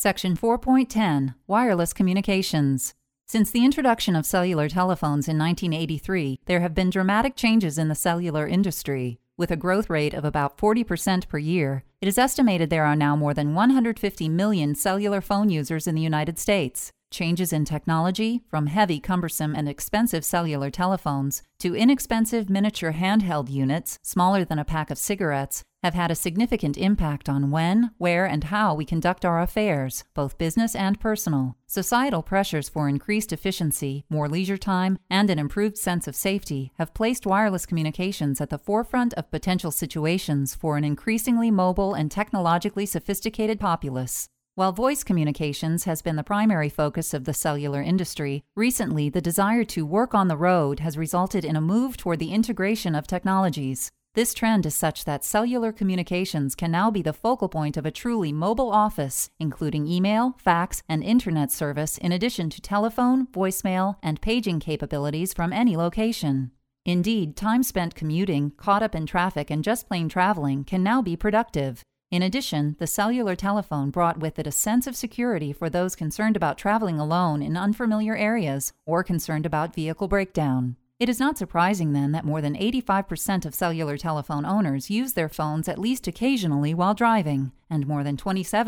Section 4.10 Wireless Communications. Since the introduction of cellular telephones in 1983, there have been dramatic changes in the cellular industry. With a growth rate of about 40% per year, it is estimated there are now more than 150 million cellular phone users in the United States. Changes in technology, from heavy, cumbersome, and expensive cellular telephones to inexpensive miniature handheld units, smaller than a pack of cigarettes, have had a significant impact on when, where, and how we conduct our affairs, both business and personal. Societal pressures for increased efficiency, more leisure time, and an improved sense of safety have placed wireless communications at the forefront of potential situations for an increasingly mobile and technologically sophisticated populace. While voice communications has been the primary focus of the cellular industry, recently the desire to work on the road has resulted in a move toward the integration of technologies. This trend is such that cellular communications can now be the focal point of a truly mobile office, including email, fax, and internet service, in addition to telephone, voicemail, and paging capabilities from any location. Indeed, time spent commuting, caught up in traffic, and just plain traveling can now be productive. In addition, the cellular telephone brought with it a sense of security for those concerned about traveling alone in unfamiliar areas or concerned about vehicle breakdown. It is not surprising, then, that more than 85% of cellular telephone owners use their phones at least occasionally while driving, and more than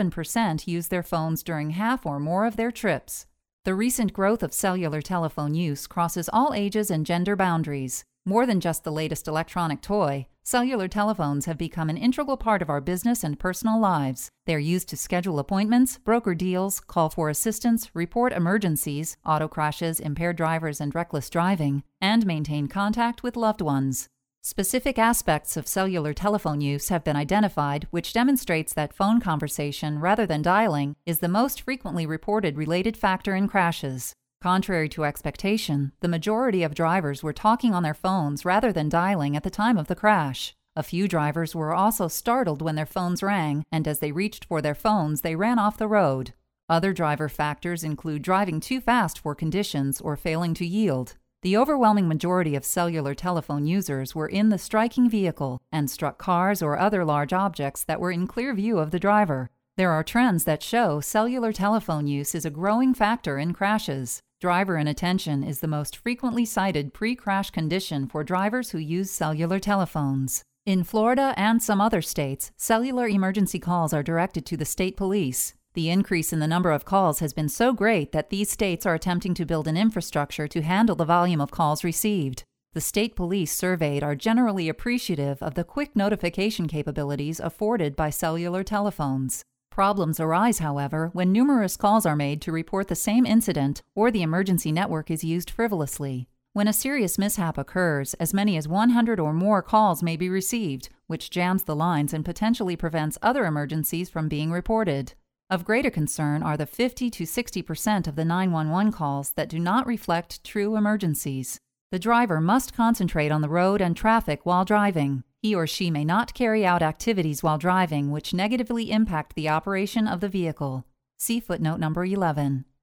27% use their phones during half or more of their trips. The recent growth of cellular telephone use crosses all ages and gender boundaries. More than just the latest electronic toy, cellular telephones have become an integral part of our business and personal lives. They are used to schedule appointments, broker deals, call for assistance, report emergencies, auto crashes, impaired drivers, and reckless driving, and maintain contact with loved ones. Specific aspects of cellular telephone use have been identified, which demonstrates that phone conversation, rather than dialing, is the most frequently reported related factor in crashes. Contrary to expectation, the majority of drivers were talking on their phones rather than dialing at the time of the crash. A few drivers were also startled when their phones rang, and as they reached for their phones, they ran off the road. Other driver factors include driving too fast for conditions or failing to yield. The overwhelming majority of cellular telephone users were in the striking vehicle and struck cars or other large objects that were in clear view of the driver. There are trends that show cellular telephone use is a growing factor in crashes. Driver inattention is the most frequently cited pre-crash condition for drivers who use cellular telephones. In Florida and some other states, cellular emergency calls are directed to the state police. The increase in the number of calls has been so great that these states are attempting to build an infrastructure to handle the volume of calls received. The state police surveyed are generally appreciative of the quick notification capabilities afforded by cellular telephones. Problems arise, however, when numerous calls are made to report the same incident or the emergency network is used frivolously. When a serious mishap occurs, as many as 100 or more calls may be received, which jams the lines and potentially prevents other emergencies from being reported. Of greater concern are the 50 to 60% of the 911 calls that do not reflect true emergencies. The driver must concentrate on the road and traffic while driving. He or she may not carry out activities while driving which negatively impact the operation of the vehicle. See footnote number 11.